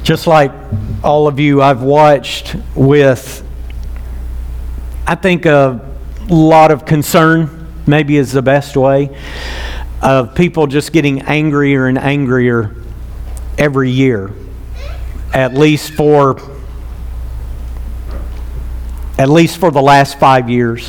Just like all of you, I've watched with, I think, a lot of concern, maybe is the best way, of people just getting angrier and angrier every year, at least for the last 5 years.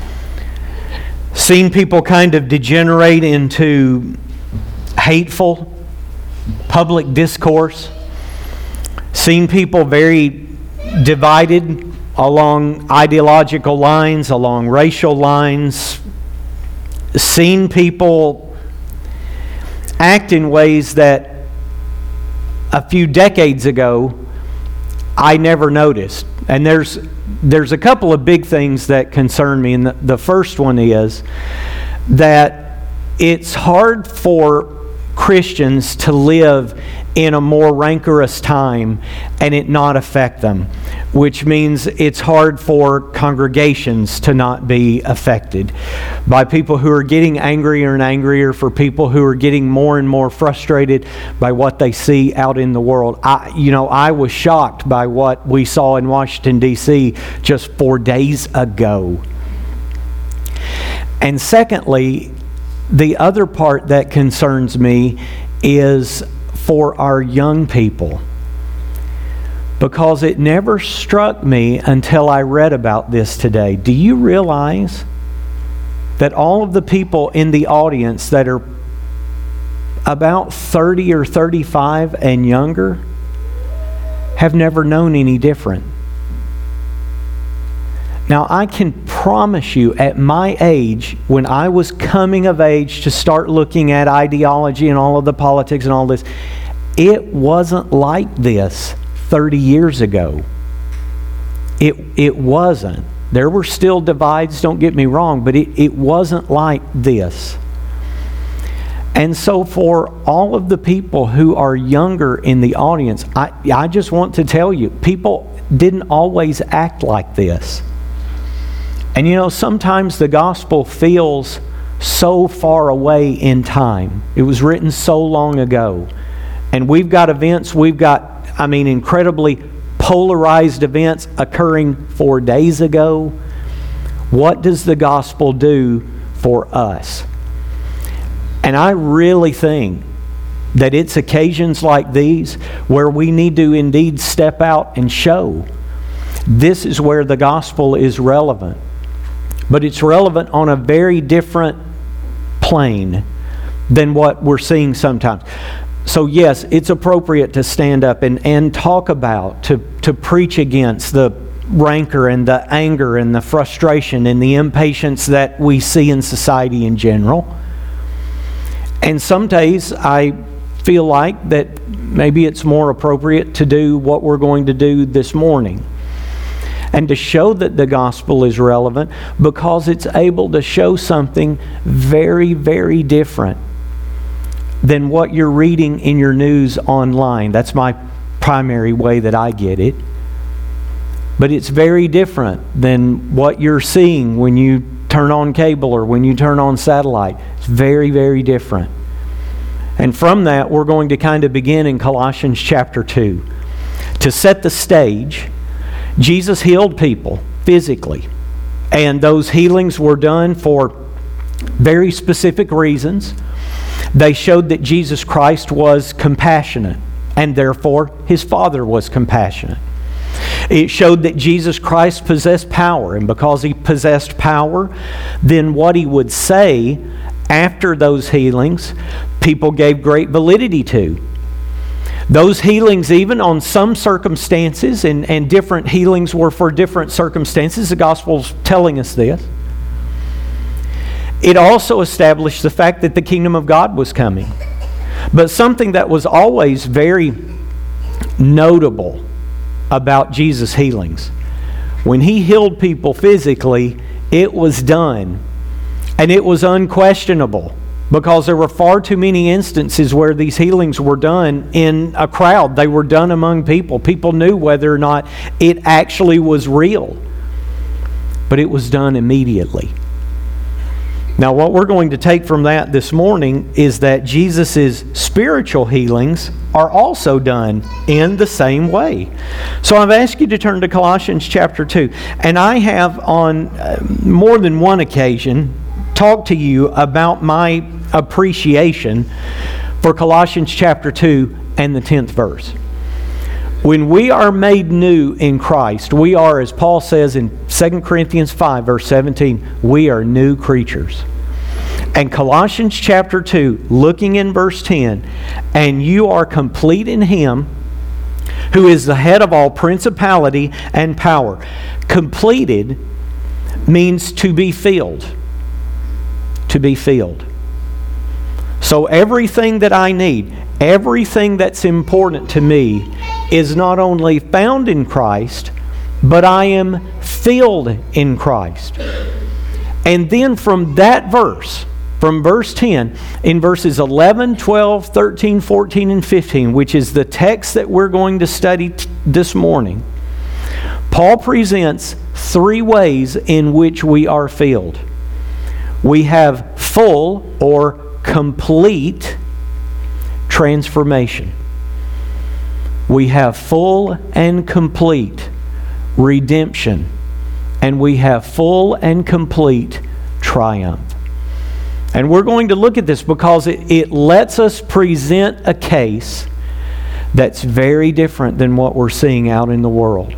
Seen people kind of degenerate into hateful public discourse. Seen people very divided along ideological lines, along racial lines. Seen people act in ways that a few decades ago I never noticed. And there's a couple of big things that concern me. And the first one is that it's hard for Christians to live in a more rancorous time and it not affect them, which means it's hard for congregations to not be affected by people who are getting angrier and angrier, for people who are getting more and more frustrated by what they see out in the world. I was shocked by what we saw in Washington, D.C. just 4 days ago. And secondly, the other part that concerns me is for our young people, because it never struck me until I read about this today. Do you realize that all of the people in the audience that are about 30 or 35 and younger have never known any different? Now, I can promise you, at my age, when I was coming of age to start looking at ideology and all of the politics and all this, it wasn't like this 30 years ago. It wasn't. There were still divides, don't get me wrong, but it wasn't like this. And so for all of the people who are younger in the audience, I just want to tell you, people didn't always act like this. And sometimes the gospel feels so far away in time. It was written so long ago. And we've got events, incredibly polarized events occurring 4 days ago. What does the gospel do for us? And I really think that it's occasions like these where we need to indeed step out and show this is where the gospel is relevant. But it's relevant on a very different plane than what we're seeing sometimes. So yes, it's appropriate to stand up and talk about, to preach against the rancor and the anger and the frustration and the impatience that we see in society in general. And some days I feel like that maybe it's more appropriate to do what we're going to do this morning, and to show that the gospel is relevant, because it's able to show something very, very different than what you're reading in your news online. That's my primary way that I get it. But it's very different than what you're seeing when you turn on cable or when you turn on satellite. It's very, very different. And from that, we're going to kind of begin in Colossians chapter 2. To set the stage, Jesus healed people physically, and those healings were done for very specific reasons. They showed that Jesus Christ was compassionate, and therefore His Father was compassionate. It showed that Jesus Christ possessed power, and because He possessed power, then what He would say after those healings, people gave great validity to. Those healings, even on some circumstances, and different healings were for different circumstances. The gospel's telling us this. It also established the fact that the kingdom of God was coming. But something that was always very notable about Jesus' healings, when He healed people physically, it was done. And it was unquestionable, because there were far too many instances where these healings were done in a crowd. They were done among people. People knew whether or not it actually was real. But it was done immediately. Now, what we're going to take from that this morning is that Jesus' spiritual healings are also done in the same way. So I've asked you to turn to Colossians chapter 2. And I have on more than one occasion talked to you about my appreciation for Colossians chapter 2 and the 10th verse. When we are made new in Christ, we are, as Paul says in 2 Corinthians 5, verse 17, we are new creatures. And Colossians chapter 2, looking in verse 10, and you are complete in Him who is the head of all principality and power. Completed means to be filled. To be filled. So everything that I need, everything that's important to me is not only found in Christ, but I am filled in Christ. And then from that verse, from verse 10, in verses 11, 12, 13, 14, and 15, which is the text that we're going to study this morning, Paul presents three ways in which we are filled. We have full or complete transformation. We have full and complete redemption. And we have full and complete triumph. And we're going to look at this because it lets us present a case that's very different than what we're seeing out in the world.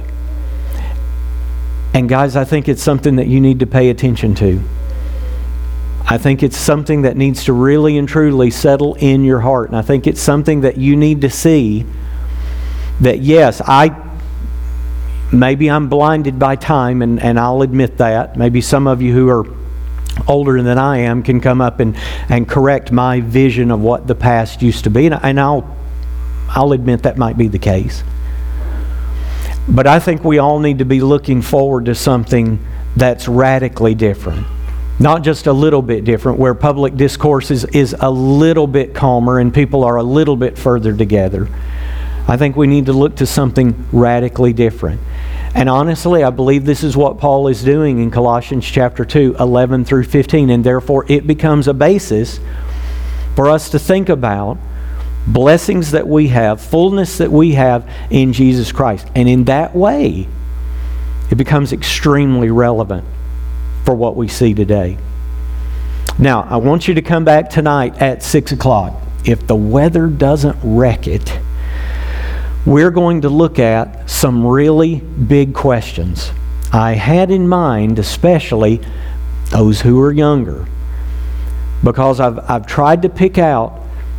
And guys, I think it's something that you need to pay attention to. I think it's something that needs to really and truly settle in your heart. And I think it's something that you need to see that, yes, maybe I'm blinded by time, and I'll admit that. Maybe some of you who are older than I am can come up and correct my vision of what the past used to be. And I'll admit that might be the case. But I think we all need to be looking forward to something that's radically different. Not just a little bit different, where public discourse is a little bit calmer and people are a little bit further together. I think we need to look to something radically different. And honestly, I believe this is what Paul is doing in Colossians chapter 2, 11 through 15. And therefore, it becomes a basis for us to think about blessings that we have, fullness that we have in Jesus Christ. And in that way, it becomes extremely relevant for what we see today. Now, I want you to come back tonight at 6 o'clock. If the weather doesn't wreck it, we're going to look at some really big questions. I had in mind especially those who are younger, because I've tried to pick out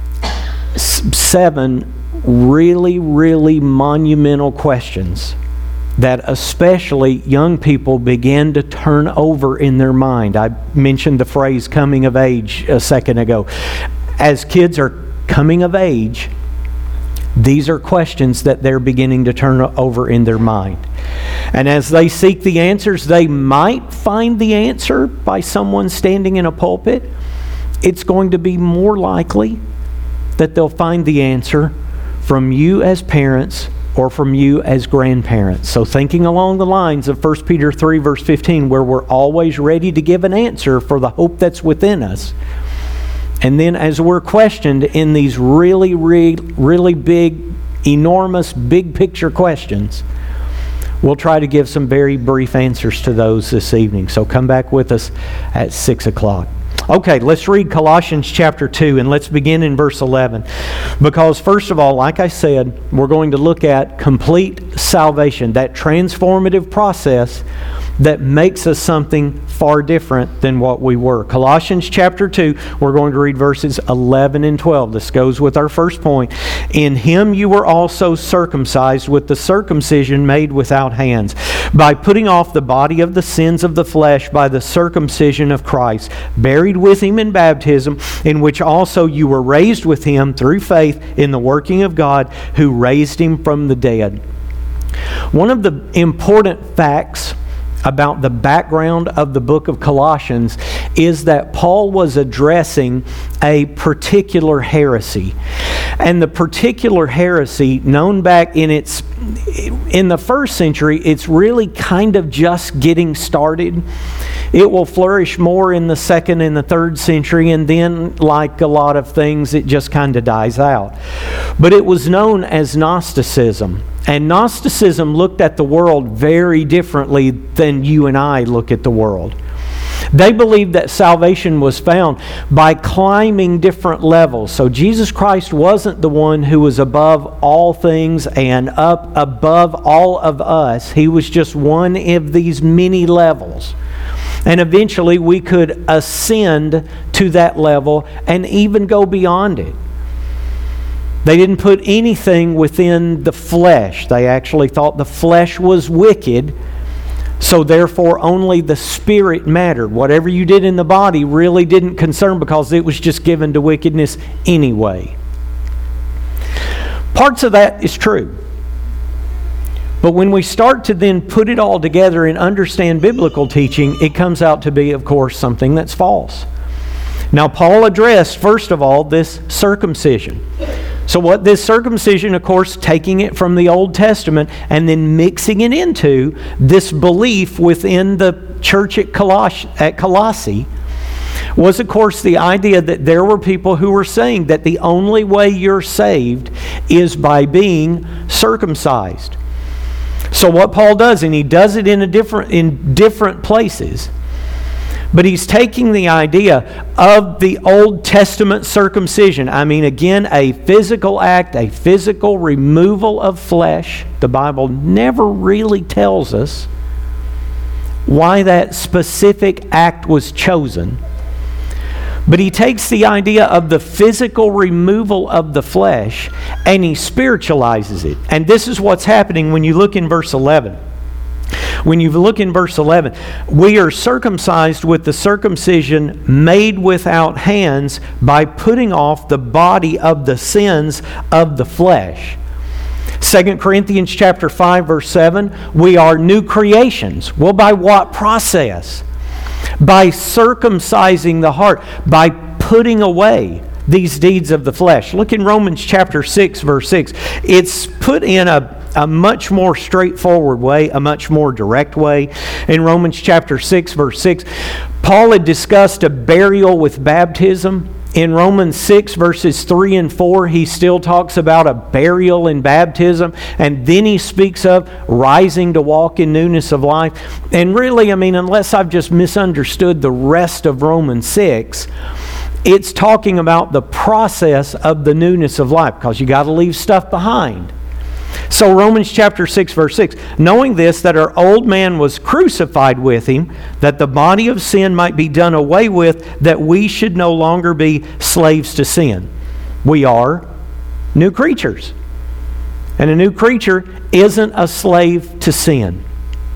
7 really, really monumental questions that especially young people begin to turn over in their mind. I mentioned the phrase coming of age a second ago. As kids are coming of age, these are questions that they're beginning to turn over in their mind. And as they seek the answers, they might find the answer by someone standing in a pulpit. It's going to be more likely that they'll find the answer from you as parents or from you as grandparents. So thinking along the lines of 1 Peter 3 verse 15, where we're always ready to give an answer for the hope that's within us. And then as we're questioned in these really, really, really big, enormous, big picture questions, we'll try to give some very brief answers to those this evening. So come back with us at 6 o'clock. Okay, let's read Colossians chapter 2, and let's begin in verse 11. Because first of all, like I said, we're going to look at complete salvation, that transformative process that makes us something far different than what we were. Colossians chapter 2, we're going to read verses 11 and 12. This goes with our first point. In Him you were also circumcised with the circumcision made without hands, by putting off the body of the sins of the flesh by the circumcision of Christ, buried with Him in baptism, in which also you were raised with Him through faith in the working of God who raised Him from the dead. One of the important facts about the background of the book of Colossians is that Paul was addressing a particular heresy. And the particular heresy, known back in its in the first century, it's really kind of just getting started. It will flourish more in the second and the third century, and then, like a lot of things, it just kind of dies out. But it was known as Gnosticism. And Gnosticism looked at the world very differently than you and I look at the world. They believed that salvation was found by climbing different levels. So Jesus Christ wasn't the one who was above all things and up above all of us. He was just one of these many levels. And eventually we could ascend to that level and even go beyond it. They didn't put anything within the flesh. They actually thought the flesh was wicked, so therefore only the spirit mattered. Whatever you did in the body really didn't concern, because it was just given to wickedness anyway. Parts of that is true. But when we start to then put it all together and understand biblical teaching, it comes out to be, of course, something that's false. Now, Paul addressed, first of all, this circumcision. So what this circumcision, of course, taking it from the Old Testament and then mixing it into this belief within the church at Colossae, was, of course, the idea that there were people who were saying that the only way you're saved is by being circumcised. So what Paul does, and he does it in different places, but he's taking the idea of the Old Testament circumcision. I mean, again, a physical act, a physical removal of flesh. The Bible never really tells us why that specific act was chosen. But he takes the idea of the physical removal of the flesh and he spiritualizes it. And this is what's happening when you look in verse 11. When you look in verse 11, we are circumcised with the circumcision made without hands by putting off the body of the sins of the flesh. 2 Corinthians chapter 5, verse 7, we are new creations. Well, by what process? By circumcising the heart, by putting away these deeds of the flesh. Look in Romans chapter 6, verse 6. It's put in a much more straightforward way, a much more direct way. In Romans chapter 6, verse 6, Paul had discussed a burial with baptism. In Romans 6, verses 3 and 4, he still talks about a burial in baptism. And then he speaks of rising to walk in newness of life. And really, I mean, unless I've just misunderstood the rest of Romans 6, it's talking about the process of the newness of life, because you got to leave stuff behind. So Romans chapter 6, verse 6, knowing this, that our old man was crucified with him, that the body of sin might be done away with, that we should no longer be slaves to sin. We are new creatures. And a new creature isn't a slave to sin.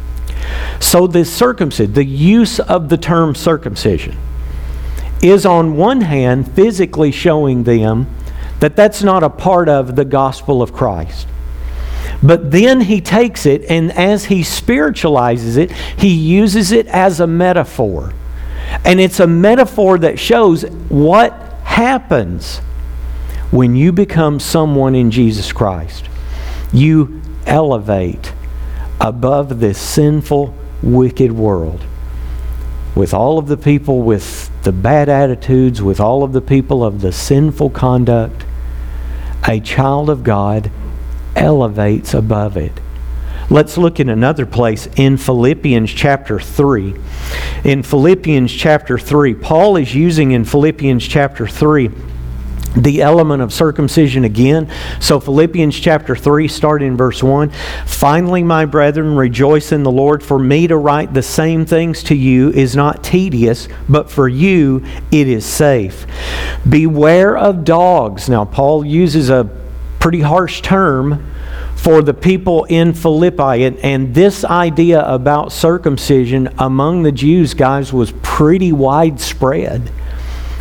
So this circumcision, the use of the term circumcision, is on one hand physically showing them that that's not a part of the gospel of Christ. But then he takes it, and as he spiritualizes it, he uses it as a metaphor. And it's a metaphor that shows what happens when you become someone in Jesus Christ. You elevate above this sinful, wicked world. With all of the people with the bad attitudes, with all of the people of the sinful conduct, a child of God elevates above it. Let's look in another place in Philippians chapter 3. In Philippians chapter 3, Paul is using in Philippians chapter 3 the element of circumcision again. So Philippians chapter 3, starting in verse 1. Finally, my brethren, rejoice in the Lord. For me to write the same things to you is not tedious, but for you it is safe. Beware of dogs. Now, Paul uses a pretty harsh term for the people in Philippi. And this idea about circumcision among the Jews, guys, was pretty widespread.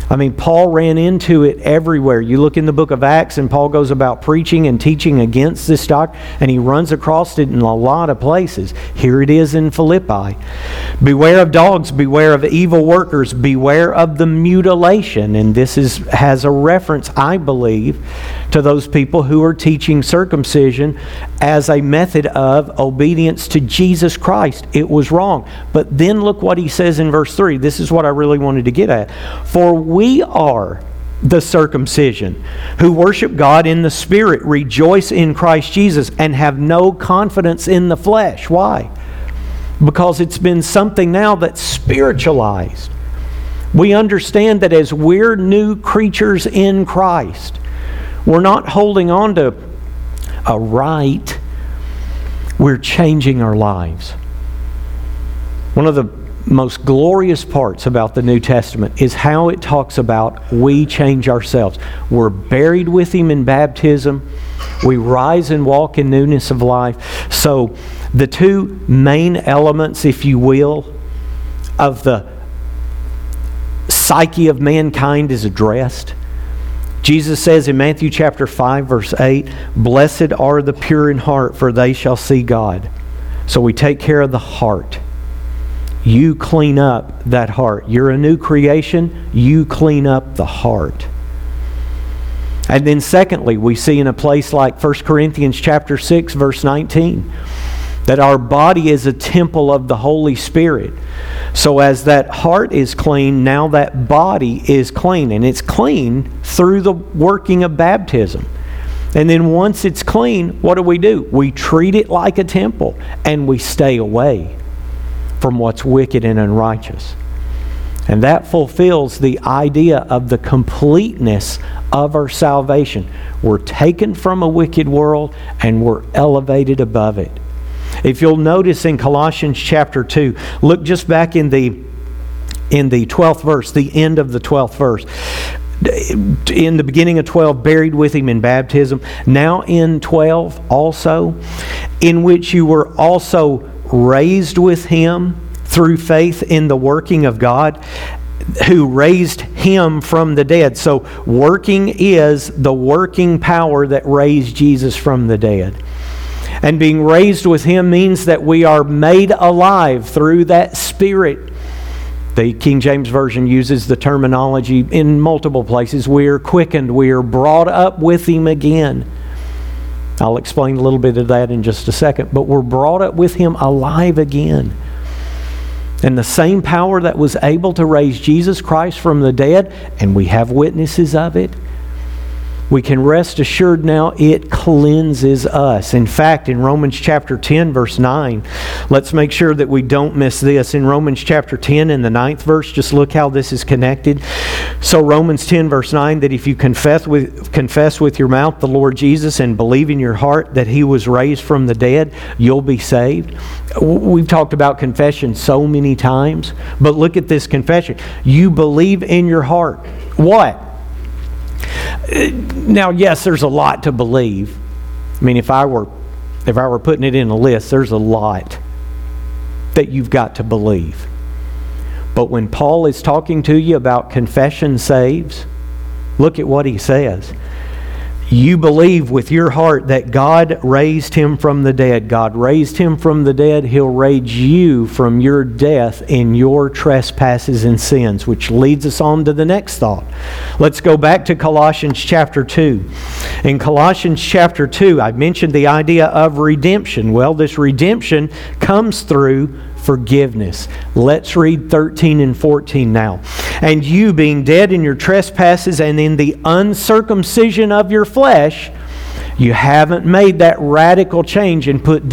I mean, Paul ran into it everywhere. You look in the book of Acts, and Paul goes about preaching and teaching against this doctrine, and he runs across it in a lot of places. Here it is in Philippi. Beware of dogs, beware of evil workers, beware of the mutilation. And this has a reference, I believe, to those people who are teaching circumcision as a method of obedience to Jesus Christ. It was wrong. But then look what he says in verse 3. This is what I really wanted to get at. For we are the circumcision who worship God in the Spirit, rejoice in Christ Jesus, and have no confidence in the flesh. Why? Because it's been something now that's spiritualized. We understand that as we're new creatures in Christ, we're not holding on to a right, we're changing our lives. One of the most glorious parts about the New Testament is how it talks about we change ourselves. We're buried with Him in baptism. We rise and walk in newness of life. So the two main elements, if you will, of the psyche of mankind is addressed. Jesus says in Matthew chapter 5, verse 8, "Blessed are the pure in heart, for they shall see God." So we take care of the heart. You clean up that heart. You're a new creation. You clean up the heart. And then secondly, we see in a place like 1 Corinthians chapter 6, verse 19, that our body is a temple of the Holy Spirit. So as that heart is clean, now that body is clean. And it's clean through the working of baptism. And then once it's clean, what do? We treat it like a temple, and we stay away from what's wicked and unrighteous. And that fulfills the idea of the completeness of our salvation. We're taken from a wicked world and we're elevated above it. If you'll notice in Colossians chapter 2, look just back in the 12th verse, the end of the 12th verse. In the beginning of 12, buried with Him in baptism. Now in 12 also, in which you were also raised with Him through faith in the working of God, who raised Him from the dead. So working is the working power that raised Jesus from the dead. And being raised with Him means that we are made alive through that Spirit. The King James Version uses the terminology in multiple places. We are quickened. We are brought up with Him again. I'll explain a little bit of that in just a second. But we're brought up with Him alive again. And the same power that was able to raise Jesus Christ from the dead, and we have witnesses of it, we can rest assured now it cleanses us. In fact, in Romans chapter 10, verse 9, let's make sure that we don't miss this. In Romans chapter 10, in the 9th verse, just look how this is connected. So Romans 10, verse 9, that if you confess with your mouth the Lord Jesus and believe in your heart that He was raised from the dead, you'll be saved. We've talked about confession so many times, but look at this confession. You believe in your heart. What? Now, yes, there's a lot to believe. I mean, if I were putting it in a list, there's a lot that you've got to believe. But when Paul is talking to you about confession saves, look at what he says. You believe with your heart that God raised Him from the dead. God raised Him from the dead. He'll raise you from your death in your trespasses and sins, which leads us on to the next thought. Let's go back to Colossians chapter 2. In Colossians chapter 2, I mentioned the idea of redemption. Well, this redemption comes through forgiveness. Let's read 13 and 14 now. And you, being dead in your trespasses and in the uncircumcision of your flesh, you haven't made that radical change and put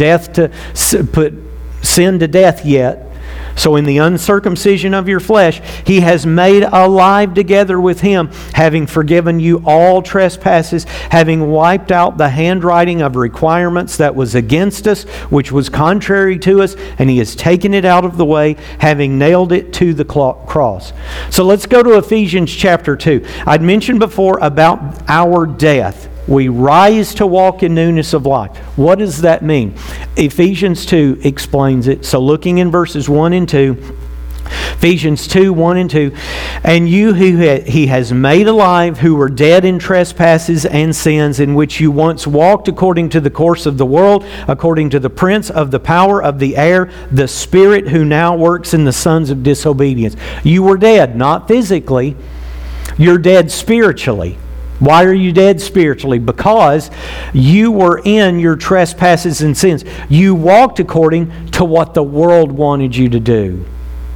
sin to death yet. So in the uncircumcision of your flesh, He has made alive together with Him, having forgiven you all trespasses, having wiped out the handwriting of requirements that was against us, which was contrary to us, and He has taken it out of the way, having nailed it to the cross. So let's go to Ephesians chapter 2. I'd mentioned before about our death. We rise to walk in newness of life. What does that mean? Ephesians 2 explains it. So looking in verses 1 and 2, Ephesians 2, 1 and 2. And you who He has made alive, who were dead in trespasses and sins, in which you once walked according to the course of the world, according to the prince of the power of the air, the spirit who now works in the sons of disobedience. You were dead, not physically. You're dead spiritually. Why are you dead spiritually? Because you were in your trespasses and sins. You walked according to what the world wanted you to do.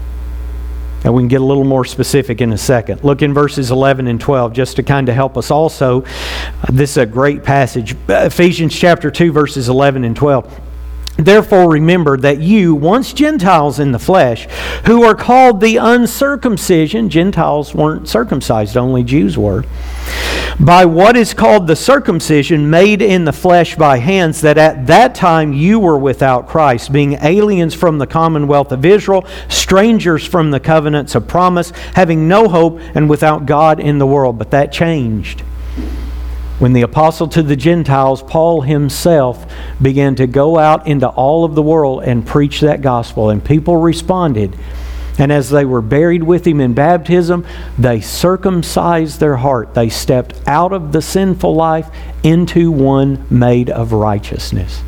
And we can get a little more specific in a second. Look in verses 11 and 12 just to kind of help us also. This is a great passage. Ephesians chapter 2 verses 11 and 12. Therefore remember that you, once Gentiles in the flesh, who are called the uncircumcision, Gentiles weren't circumcised, only Jews were, by what is called the circumcision made in the flesh by hands, that at that time you were without Christ, being aliens from the commonwealth of Israel, strangers from the covenants of promise, having no hope and without God in the world. But that changed when the apostle to the Gentiles, Paul himself, began to go out into all of the world and preach that gospel. And people responded. And as they were buried with him in baptism, they circumcised their heart. They stepped out of the sinful life into one made of righteousness.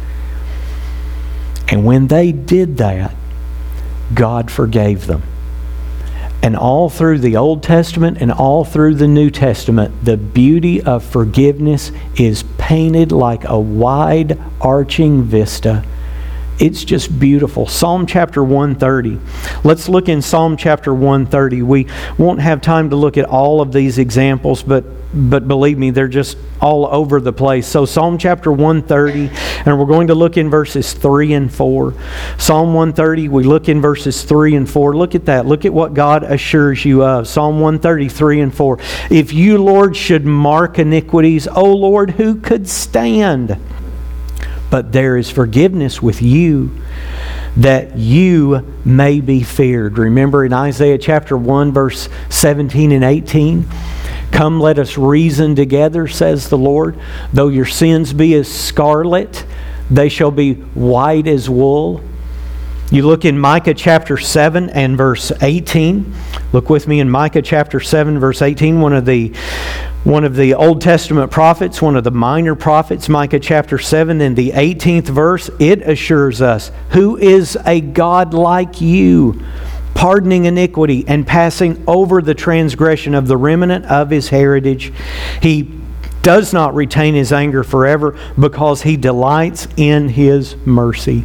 And when they did that, God forgave them. And all through the Old Testament and all through the New Testament, the beauty of forgiveness is painted like a wide arching vista. It's just beautiful. Psalm chapter 130. Let's look in Psalm chapter 130. We won't have time to look at all of these examples, but believe me, they're just all over the place. So Psalm chapter 130, and we're going to look in verses 3 and 4. Psalm 130, we look in verses 3 and 4. Look at that. Look at what God assures you of. Psalm 133 and 4. If you, Lord, should mark iniquities, O Lord, who could stand? But there is forgiveness with you, that you may be feared. Remember in Isaiah chapter 1, verse 17 and 18, come, let us reason together, says the Lord. Though your sins be as scarlet, they shall be white as wool. You look in Micah chapter 7 and verse 18. Look with me in Micah chapter 7, verse 18, one of the Old Testament prophets, one of the minor prophets, Micah chapter 7, in the 18th verse, it assures us, who is a God like you, pardoning iniquity and passing over the transgression of the remnant of His heritage. He does not retain His anger forever, because He delights in His mercy.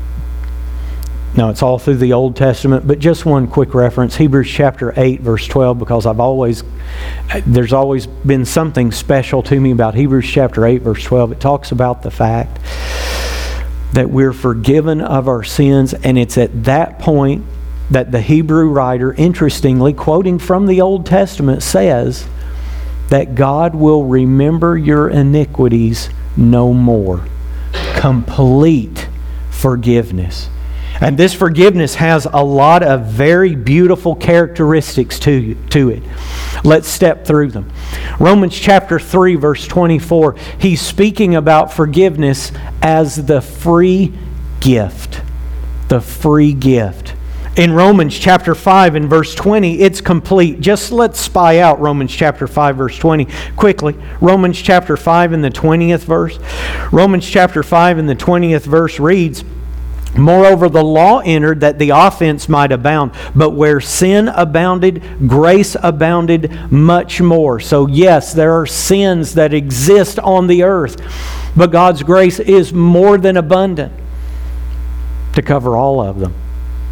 Now, it's all through the Old Testament, but just one quick reference, Hebrews chapter 8, verse 12, because there's always been something special to me about Hebrews chapter 8, verse 12. It talks about the fact that we're forgiven of our sins, and it's at that point that the Hebrew writer, interestingly, quoting from the Old Testament, says that God will remember your iniquities no more. Complete forgiveness. And this forgiveness has a lot of very beautiful characteristics to it. Let's step through them. Romans chapter 3, verse 24, he's speaking about forgiveness as the free gift. The free gift. In Romans chapter 5 and verse 20, it's complete. Just let's spy out Romans chapter 5, verse 20 quickly. Romans chapter 5 and the 20th verse. Romans chapter 5 and the 20th verse reads, moreover, the law entered that the offense might abound. But where sin abounded, grace abounded much more. So yes, there are sins that exist on the earth. But God's grace is more than abundant to cover all of them.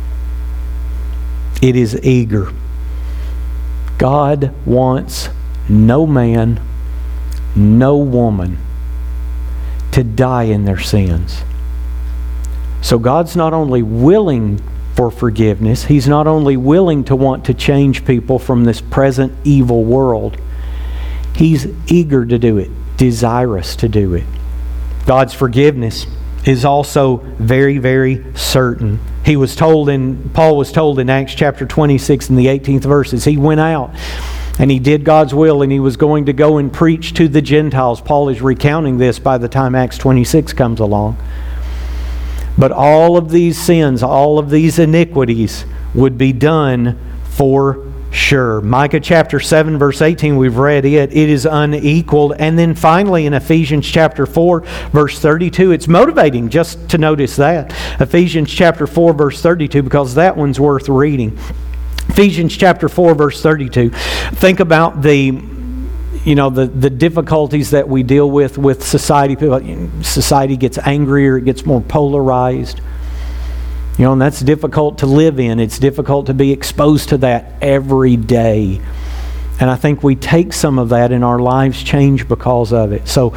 It is eager. God wants no man, no woman to die in their sins. So God's not only willing for forgiveness, He's not only willing to want to change people from this present evil world, He's eager to do it, desirous to do it. God's forgiveness is also very, very certain. Paul was told in Acts chapter 26 and the 18th verses, he went out and he did God's will, and he was going to go and preach to the Gentiles. Paul is recounting this by the time Acts 26 comes along. But all of these sins, all of these iniquities would be done for sure. Micah chapter 7 verse 18, we've read it. It is unequaled. And then finally in Ephesians chapter 4 verse 32, it's motivating just to notice that. Ephesians chapter 4 verse 32, because that one's worth reading. Ephesians chapter 4 verse 32. Think about the difficulties that we deal with society. Society gets angrier, it gets more polarized. And that's difficult to live in. It's difficult to be exposed to that every day. And I think we take some of that and our lives change because of it. So,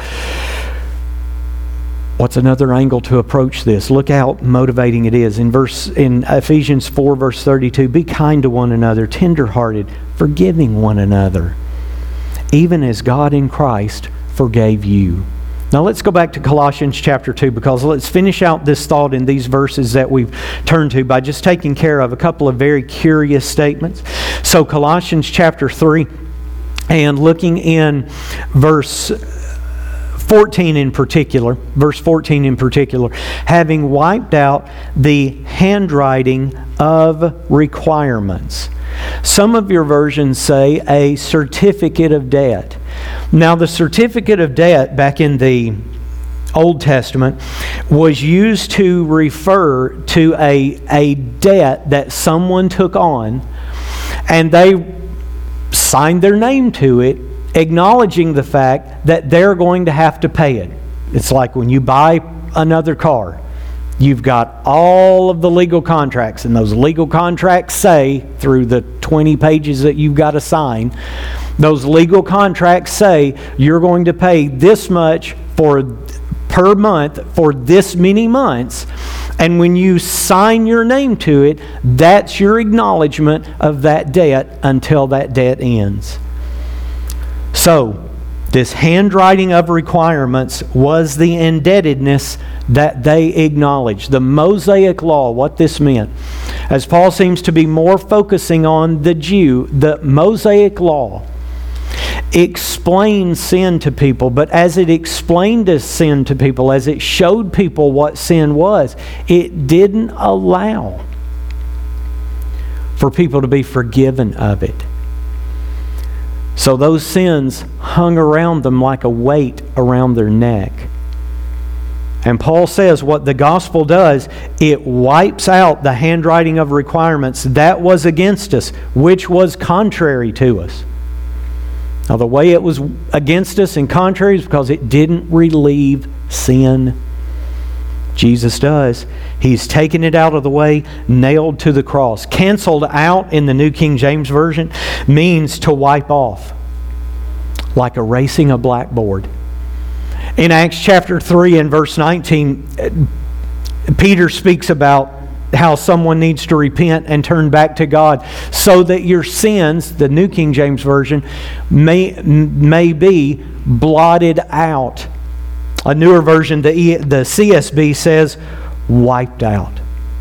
what's another angle to approach this? Look how motivating it is. In Ephesians 4 verse 32, be kind to one another, tenderhearted, forgiving one another, even as God in Christ forgave you. Now let's go back to Colossians chapter 2, because let's finish out this thought in these verses that we've turned to by just taking care of a couple of very curious statements. So Colossians chapter 3, and looking in verse 14 in particular, having wiped out the handwriting of requirements. Some of your versions say a certificate of debt. Now, the certificate of debt back in the Old Testament was used to refer to a debt that someone took on, and they signed their name to it, acknowledging the fact that they're going to have to pay it. It's like when you buy another car. You've got all of the legal contracts, and those legal contracts say, through the 20 pages that you've got to sign, those legal contracts say you're going to pay this much per month for this many months. And when you sign your name to it, that's your acknowledgement of that debt until that debt ends. So, this handwriting of requirements was the indebtedness that they acknowledged. The Mosaic Law, what this meant. As Paul seems to be more focusing on the Jew, the Mosaic Law explained sin to people, but as it explained sin to people, as it showed people what sin was, it didn't allow for people to be forgiven of it. So those sins hung around them like a weight around their neck. And Paul says what the gospel does, it wipes out the handwriting of requirements that was against us, which was contrary to us. Now, the way it was against us and contrary is because it didn't relieve sin. Jesus does. He's taken it out of the way, nailed to the cross. Canceled out in the New King James Version means to wipe off, like erasing a blackboard. In Acts chapter 3 and verse 19, Peter speaks about how someone needs to repent and turn back to God so that your sins, the New King James Version, may be blotted out. A newer version, the CSB says, wiped out.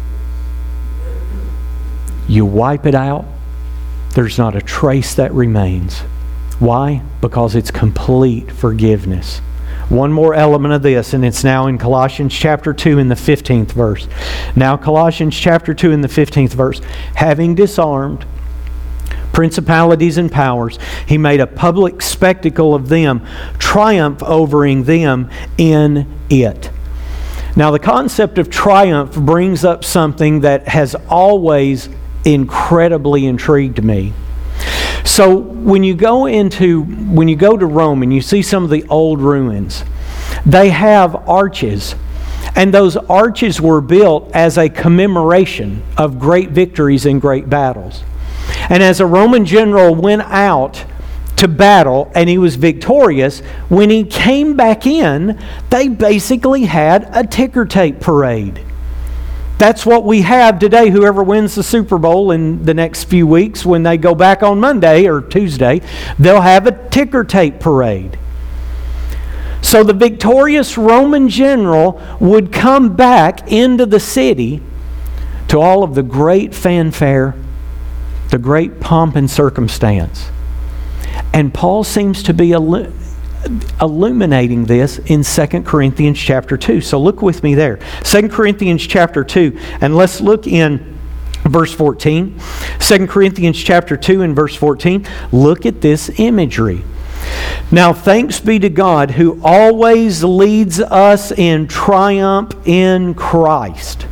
You wipe it out, there's not a trace that remains. Why? Because it's complete forgiveness. One more element of this, and it's now in Colossians chapter 2 in the 15th verse. Now Colossians chapter 2 in the 15th verse. Having disarmed principalities and powers, he made a public spectacle of them, triumph overing them in it. Now the concept of triumph brings up something that has always incredibly intrigued me. So when you go to Rome and you see some of the old ruins, they have arches. And those arches were built as a commemoration of great victories and great battles. And as a Roman general went out to battle and he was victorious, when he came back in, they basically had a ticker tape parade. That's what we have today. Whoever wins the Super Bowl in the next few weeks, when they go back on Monday or Tuesday, they'll have a ticker tape parade. So the victorious Roman general would come back into the city to all of the great fanfare, the great pomp and circumstance. And Paul seems to be illuminating this in 2 Corinthians chapter 2. So look with me there. 2 Corinthians chapter 2, and let's look in Verse 14, 2 Corinthians chapter 2 and verse 14, look at this imagery. Now thanks be to God who always leads us in triumph in Christ.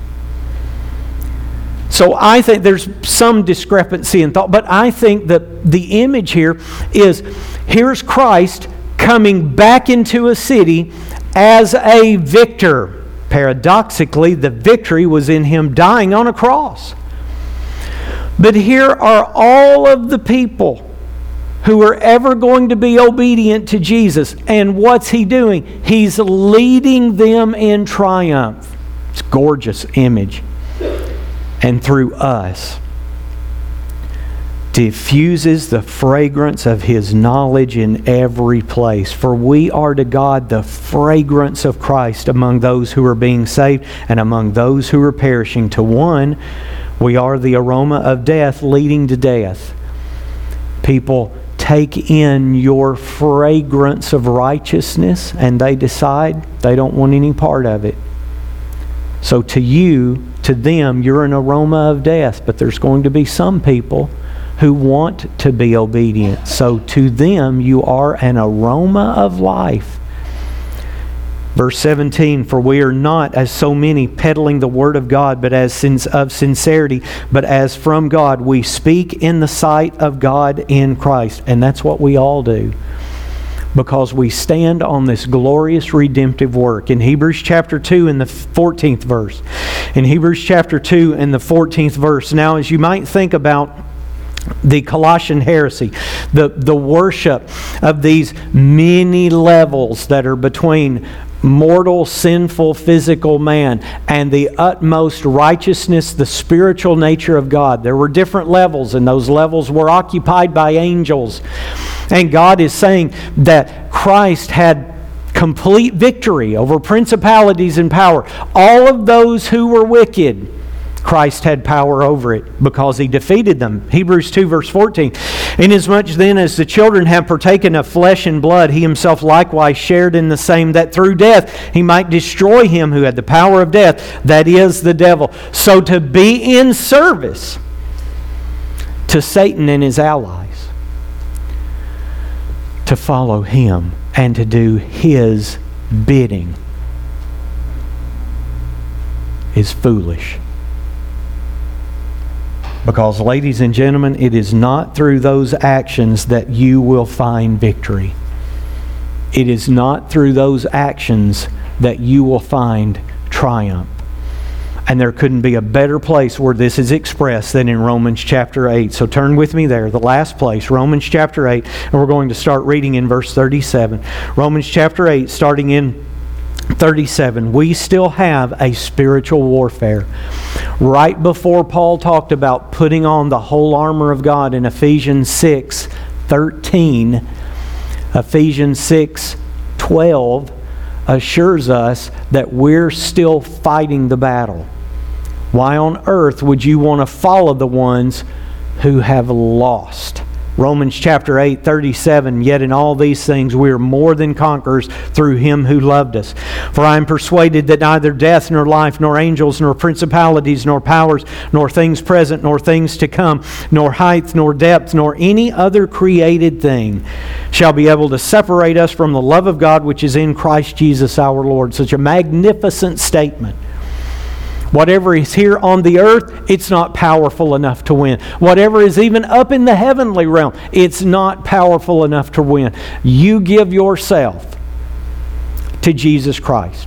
So I think there's some discrepancy in thought, but I think that the image here is, here's Christ coming back into a city as a victor. Paradoxically, the victory was in Him dying on a cross. But here are all of the people who are ever going to be obedient to Jesus. And what's He doing? He's leading them in triumph. It's a gorgeous image. And through us, diffuses the fragrance of His knowledge in every place. For we are to God the fragrance of Christ among those who are being saved and among those who are perishing. To one, we are the aroma of death leading to death. People take in your fragrance of righteousness and they decide they don't want any part of it. So to you, to them, you're an aroma of death. But there's going to be some people who want to be obedient. So to them, you are an aroma of life. Verse 17, for we are not as so many peddling the word of God, but as of sincerity, but as from God. We speak in the sight of God in Christ. And that's what we all do, because we stand on this glorious redemptive work. In Hebrews chapter 2 in the 14th verse. In Hebrews chapter 2 in the 14th verse. Now, as you might think about the Colossian heresy, the worship of these many levels that are between mortal, sinful, physical man and the utmost righteousness, the spiritual nature of God. There were different levels, and those levels were occupied by angels. And God is saying that Christ had complete victory over principalities and power. All of those who were wicked, Christ had power over it because He defeated them. Hebrews 2 verse 14. Inasmuch then as the children have partaken of flesh and blood, He Himself likewise shared in the same, that through death He might destroy him who had the power of death, that is, the devil. So to be in service to Satan and his allies, to follow him and to do his bidding, is foolish. Because, ladies and gentlemen, it is not through those actions that you will find victory. It is not through those actions that you will find triumph. And there couldn't be a better place where this is expressed than in Romans chapter 8. So turn with me there, the last place, Romans chapter 8. And we're going to start reading in verse 37. Romans chapter 8, starting in 37. We still have a spiritual warfare. Right before Paul talked about putting on the whole armor of God in Ephesians 6:13, Ephesians 6:12 assures us that we're still fighting the battle. Why on earth would you want to follow the ones who have lost? Romans chapter 8:37, yet in all these things we are more than conquerors through Him who loved us. For I am persuaded that neither death, nor life, nor angels, nor principalities, nor powers, nor things present, nor things to come, nor height, nor depth, nor any other created thing shall be able to separate us from the love of God which is in Christ Jesus our Lord. Such a magnificent statement. Whatever is here on the earth, it's not powerful enough to win. Whatever is even up in the heavenly realm, it's not powerful enough to win. You give yourself to Jesus Christ.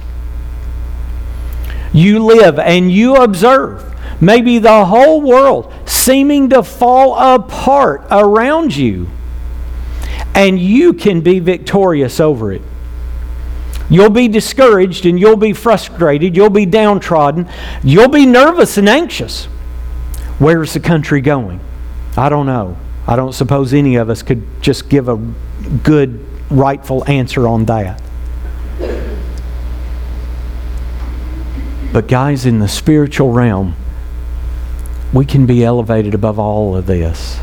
You live and you observe maybe the whole world seeming to fall apart around you, and you can be victorious over it. You'll be discouraged and you'll be frustrated. You'll be downtrodden. You'll be nervous and anxious. Where's the country going? I don't know. I don't suppose any of us could just give a good, rightful answer on that. But guys, in the spiritual realm, we can be elevated above all of this.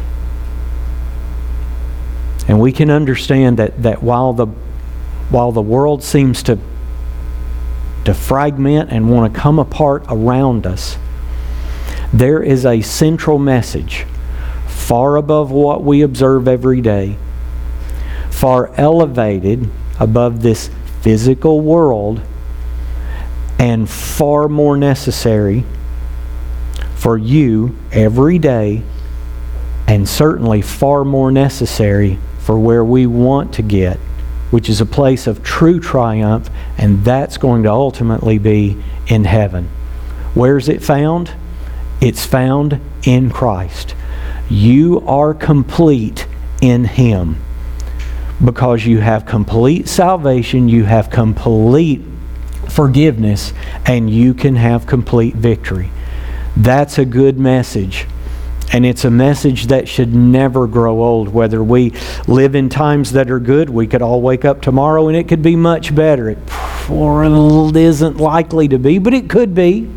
And we can understand that while the world seems to fragment and want to come apart around us, There is a central message far above what we observe every day, far elevated above this physical world, and far more necessary for you every day, and certainly far more necessary for where we want to get, which is a place of true triumph, and that's going to ultimately be in heaven. Where's it found? It's found in Christ. You are complete in Him because you have complete salvation, you have complete forgiveness, and you can have complete victory. That's a good message. And it's a message that should never grow old. Whether we live in times that are good, we could all wake up tomorrow and it could be much better. It isn't likely to be, but it could be.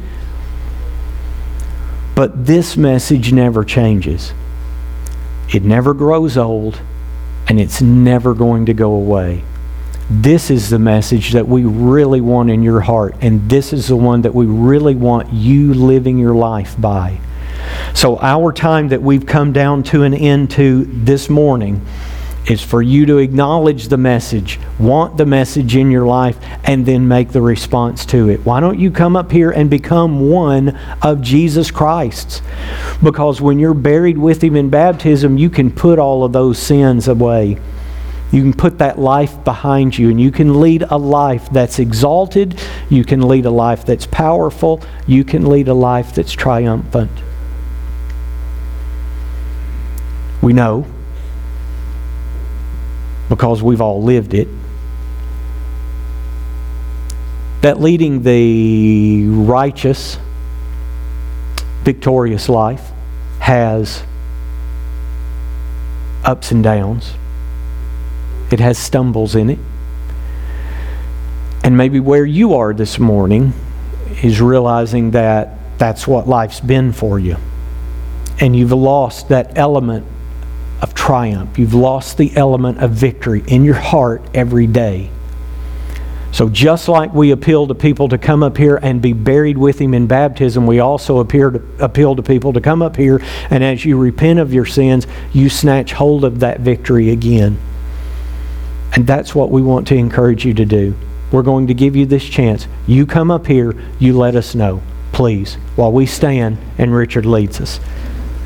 But this message never changes. It never grows old, and it's never going to go away. This is the message that we really want in your heart, and this is the one that we really want you living your life by. So our time that we've come down to an end to this morning is for you to acknowledge the message, want the message in your life, and then make the response to it. Why don't you come up here and become one of Jesus Christ's? Because when you're buried with Him in baptism, you can put all of those sins away. You can put that life behind you, and you can lead a life that's exalted. You can lead a life that's powerful. You can lead a life that's triumphant. We know, because we've all lived it, that leading the righteous, victorious life has ups and downs. It has stumbles in it. And maybe where you are this morning is realizing that that's what life's been for you. And you've lost that element of triumph. You've lost the element of victory in your heart every day. So just like we appeal to people to come up here and be buried with Him in baptism, we also appeal to people to come up here, and as you repent of your sins, you snatch hold of that victory again. And that's what we want to encourage you to do. We're going to give you this chance. You come up here, you let us know, please, while we stand and Richard leads us.